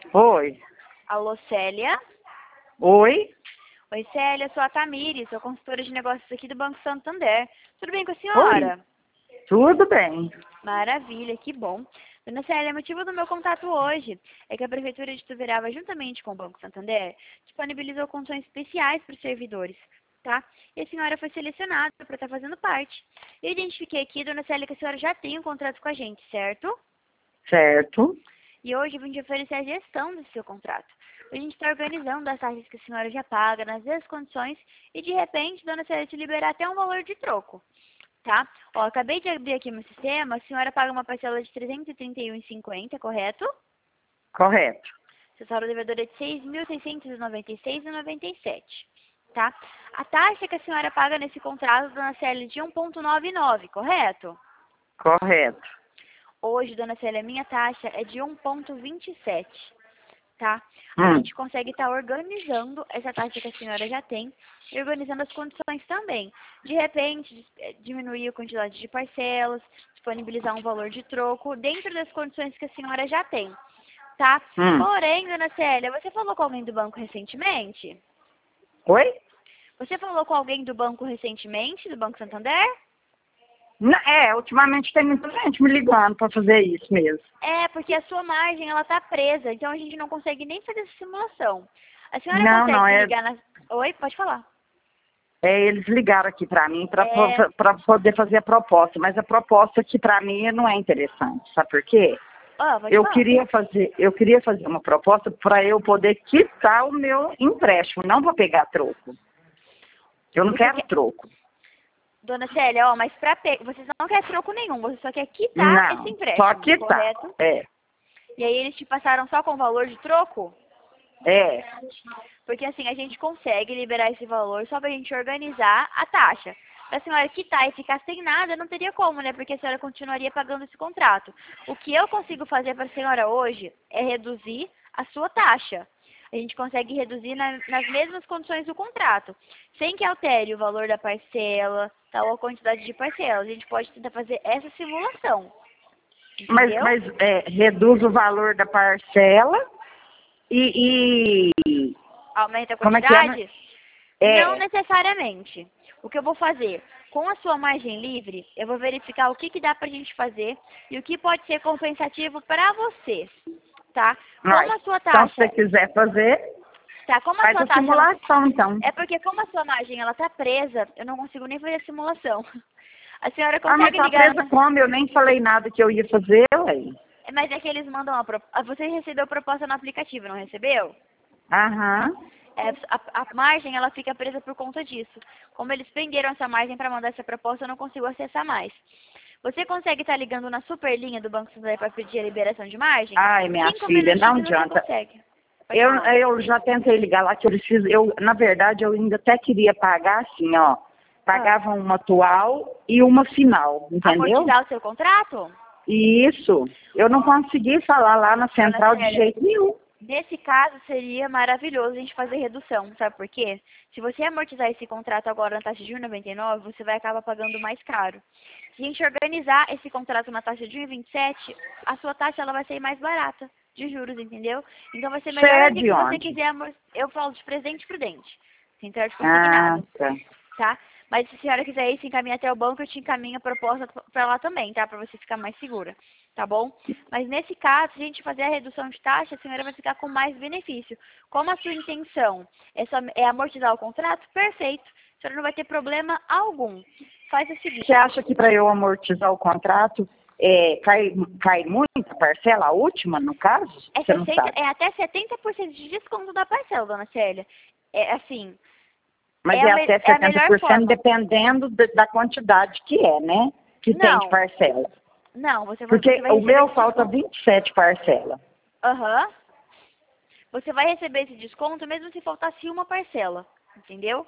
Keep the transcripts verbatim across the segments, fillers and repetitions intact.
Oi. Alô, Célia? Oi? Oi, Célia, sou a Tamires, sou consultora de negócios aqui do Banco Santander. Tudo bem com a Oi. senhora? Tudo bem. Maravilha, que bom. Dona Célia, o motivo do meu contato hoje é que a Prefeitura de Ituverava, juntamente com o Banco Santander, disponibilizou condições especiais para os servidores, tá? E a senhora foi selecionada para estar fazendo parte. Eu identifiquei aqui, Dona Célia, que a senhora já tem um contrato com a gente, certo? Certo. E hoje eu vim te oferecer a gestão desse seu contrato. A gente está organizando as taxas que a senhora já paga, nas mesmas condições, e de repente, Dona Célia, te liberar até um valor de troco, tá? Ó, acabei de abrir aqui meu sistema, a senhora paga uma parcela de trezentos e trinta e um reais e cinquenta centavos, correto? Correto. Seu saldo devedor é de seis mil seiscentos e noventa e seis reais e noventa e sete centavos, tá? A taxa que a senhora paga nesse contrato, Dona Célia, é de um vírgula noventa e nove, correto? Correto. Hoje, Dona Célia, a minha taxa é de um vírgula vinte e sete, tá? A Hum. gente consegue estar organizando essa taxa que a senhora já tem e organizando as condições também. De repente, dis- eh, diminuir a quantidade de parcelas, disponibilizar um valor de troco dentro das condições que a senhora já tem, tá? Hum. Porém, Dona Célia, você falou com alguém do banco recentemente? Oi? Você falou com alguém do banco recentemente, do Banco Santander? Não, é, ultimamente tem muita gente me ligando para fazer isso mesmo. É, porque a sua margem, ela tá presa, então a gente não consegue nem fazer essa simulação. A senhora Não, não, consegue é, ligar na... Oi, pode falar. é eles ligaram aqui para mim para É... poder fazer a proposta, mas a proposta aqui para mim não é interessante, sabe por quê? Ah, pode Eu falar. queria fazer, eu queria fazer uma proposta para eu poder quitar o meu empréstimo, não para pegar troco. Eu não Você quero quer... troco. Dona Célia, ó, mas pra pe... você não quer troco nenhum, você só quer quitar esse Não, só empréstimo, quitar. correto? É, E aí eles te passaram só com o valor de troco? é. Porque assim, a gente consegue liberar esse valor só pra gente organizar a taxa. Pra senhora quitar e ficar sem nada, não teria como, né? Porque a senhora continuaria pagando esse contrato. O que eu consigo fazer pra senhora hoje é reduzir a sua taxa. A gente consegue reduzir na- nas mesmas condições do contrato, sem que altere o valor da parcela, tal, a quantidade de parcelas. A gente pode tentar fazer essa simulação, Mas, entendeu? mas é, reduz o valor da parcela e, e Aumenta a como é que é? né? quantidade? Não É, necessariamente. O que eu vou fazer? Com a sua margem livre, eu vou verificar o que, que dá pra gente fazer e o que pode ser compensativo para você, tá? Como nós. a sua Então, se você taxa, quiser fazer, tá? Como a faz sua a taxa, ela, simulação, então. é porque como a sua margem ela tá presa, eu não consigo nem fazer a simulação. A senhora Ah, mas consegue tá ligar presa na... como? Eu nem falei nada que eu ia fazer, ué. Mas é que eles mandam a proposta. Você recebeu proposta no aplicativo, não recebeu? Aham. É, a, a margem ela fica presa por conta disso. Como eles prenderam essa margem para mandar essa proposta, eu não consigo acessar mais. Você consegue estar ligando na superlinha do Banco Santander para pedir a liberação de margem? Ai, minha Cinco filha, não minutinhos você adianta. consegue. Pode Eu, falar. eu já tentei ligar lá que eu preciso. Eu, na verdade, eu ainda até queria pagar assim, ó. Ah, Pagava uma atual e uma final, entendeu? amortizar o seu contrato? E isso, eu não consegui falar lá na Dona central de Célia, jeito nenhum. nesse caso seria maravilhoso a gente fazer redução, sabe por quê? Se você amortizar esse contrato agora na taxa de um vírgula noventa e nove, você vai acabar pagando mais caro. Se a gente organizar esse contrato na taxa de um vírgula vinte e sete, a sua taxa ela vai ser mais barata de juros, entendeu? Então vai ser Você melhor é ainda de que você onde? quiser amor... Eu falo de presente prudente, sem trato Ah, consignado, tá. tá? Mas se a senhora quiser ir se encaminhar até o banco, eu te encaminho a proposta para lá também, tá? Para você ficar mais segura, tá bom? Mas nesse caso, se a gente fazer a redução de taxa, a senhora vai ficar com mais benefício. Como a sua intenção é, só, é amortizar o contrato, perfeito. A senhora não vai ter problema algum. Faz o seguinte. Você acha que para eu amortizar o contrato, é, cai, cai muita parcela, a última, no caso? É, Você não sessenta, sabe. é até setenta por cento de desconto da parcela, dona Célia. É assim, Mas é a, é me- até é a setenta melhor por cento forma. dependendo de- da quantidade que é, né? Que tem de Não, parcela. não, você vai, você Porque vai o receber meu esse falta desconto. vinte e sete parcelas. Aham. Você vai receber esse desconto mesmo se faltasse uma parcela, entendeu?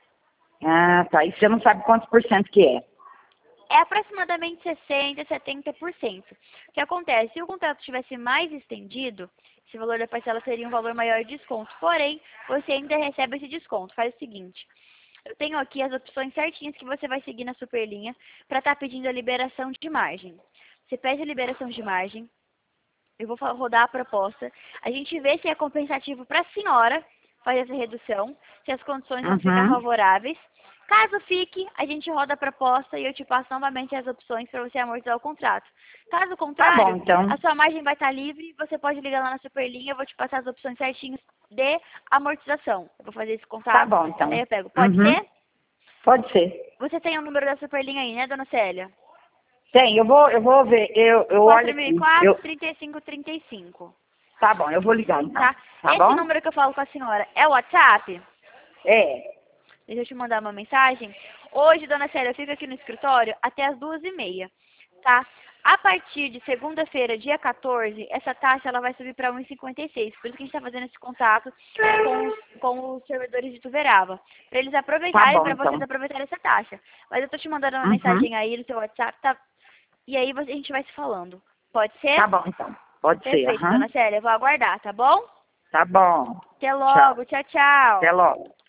Ah, tá. E você não sabe quantos por cento que é. É aproximadamente sessenta, setenta por cento. O que acontece? Se o contrato tivesse mais estendido, esse valor da parcela seria um valor maior de desconto. Porém, você ainda recebe esse desconto. Faz o seguinte. Eu tenho aqui as opções certinhas que você vai seguir na superlinha para estar pedindo a liberação de margem. Você pede a liberação de margem. eu vou fa- rodar a proposta. A gente vê se é compensativo para a senhora fazer essa redução, se as condições vão ficar Uhum. favoráveis. Caso fique, a gente roda a proposta e eu te passo novamente as opções para você amortizar o contrato. Caso contrário, Tá bom, então. a sua margem vai estar livre, você pode ligar lá na Superlinha, eu vou te passar as opções certinhas de amortização. Eu vou fazer esse contrato, Tá bom, então. aí eu pego. Pode Uhum. ser? Pode ser. Você tem o número da Superlinha aí, né, dona Célia? Tem, eu vou, eu vou ver. Eu, eu olho quatro mil e aqui. quatro, Eu, trinta e cinco, trinta e cinco. tá bom, eu vou ligar então. Tá? Tá Esse bom? número que eu falo com a senhora é o WhatsApp? É. Deixa eu te mandar uma mensagem. Hoje, dona Célia, eu fico aqui no escritório até as duas e meia, tá? A partir de segunda-feira, dia quatorze, essa taxa ela vai subir para um e cinquenta e seis. Por isso que a gente está fazendo esse contato com os, com os servidores de Tuverava. Para eles Tá aproveitarem, bom, para vocês então. aproveitarem essa taxa. Mas eu tô te mandando uma Uhum. mensagem aí no seu WhatsApp, tá? E aí você- a gente vai se falando. Pode ser? Tá bom, então. Pode ser, Perfeito, aham. dona Célia. Eu vou aguardar, tá bom? Tá bom. Até Tchau. logo. Tchau, tchau. Até logo.